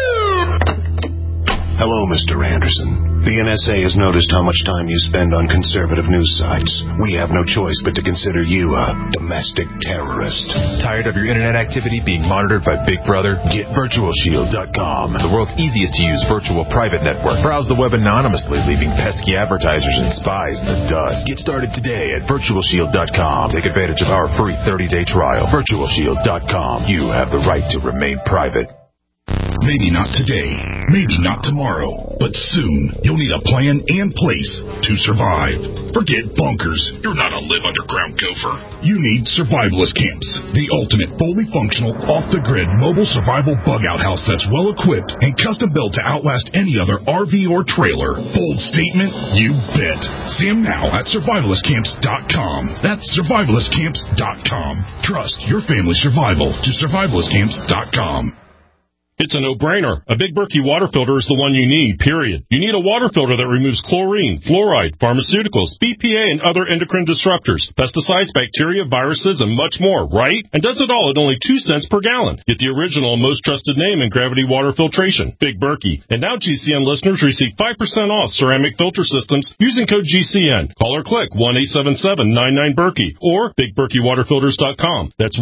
Hello, Mr. Anderson. The NSA has noticed how much time you spend on conservative news sites. We have no choice but to consider you a domestic terrorist. Tired of your internet activity being monitored by Big Brother? Get VirtualShield.com, the world's easiest to use virtual private network. Browse the web anonymously, leaving pesky advertisers and spies in the dust. Get started today at VirtualShield.com. Take advantage of our free 30-day trial. VirtualShield.com. You have the right to remain private. Maybe not today, maybe not tomorrow, but soon you'll need a plan and place to survive. Forget bunkers. You're not a live underground gopher. You need survivalist camps, the ultimate fully functional, off-the-grid mobile survival bug-out house that's well-equipped and custom-built to outlast any other RV or trailer. Bold statement? You bet. See them now at survivalistcamps.com. That's survivalistcamps.com. Trust your family's survival to survivalistcamps.com. It's a no-brainer. A Big Berkey water filter is the one you need, period. You need a water filter that removes chlorine, fluoride, pharmaceuticals, BPA, and other endocrine disruptors, pesticides, bacteria, viruses, and much more, right? And does it all at only 2 cents per gallon. Get the original and most trusted name in gravity water filtration, Big Berkey. And now GCN listeners receive 5% off ceramic filter systems using code GCN. Call or click 1-877-99-BERKEY or BigBerkeyWaterFilters.com. That's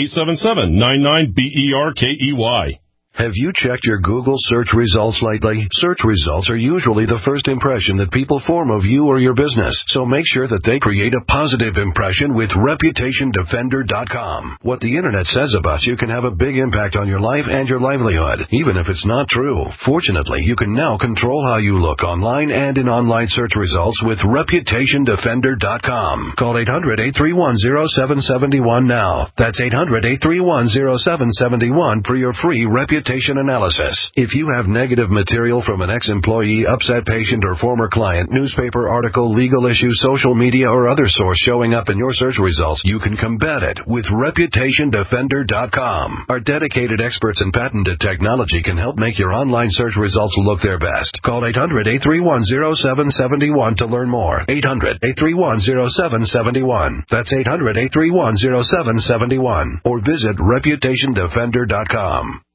1-877-99-BERKEY. Have you checked your Google search results lately? Search results are usually the first impression that people form of you or your business, so make sure that they create a positive impression with ReputationDefender.com. What the Internet says about you can have a big impact on your life and your livelihood, even if it's not true. Fortunately, you can now control how you look online and in online search results with ReputationDefender.com. Call 800-831-0771 now. That's 800-831-0771 for your free reputation analysis. If you have negative material from an ex-employee, upset patient, or former client, newspaper article, legal issue, social media, or other source showing up in your search results, you can combat it with ReputationDefender.com. Our dedicated experts in patented technology can help make your online search results look their best. Call 800-831-0771 to learn more. 800-831-0771. That's 800-831-0771. Or visit ReputationDefender.com.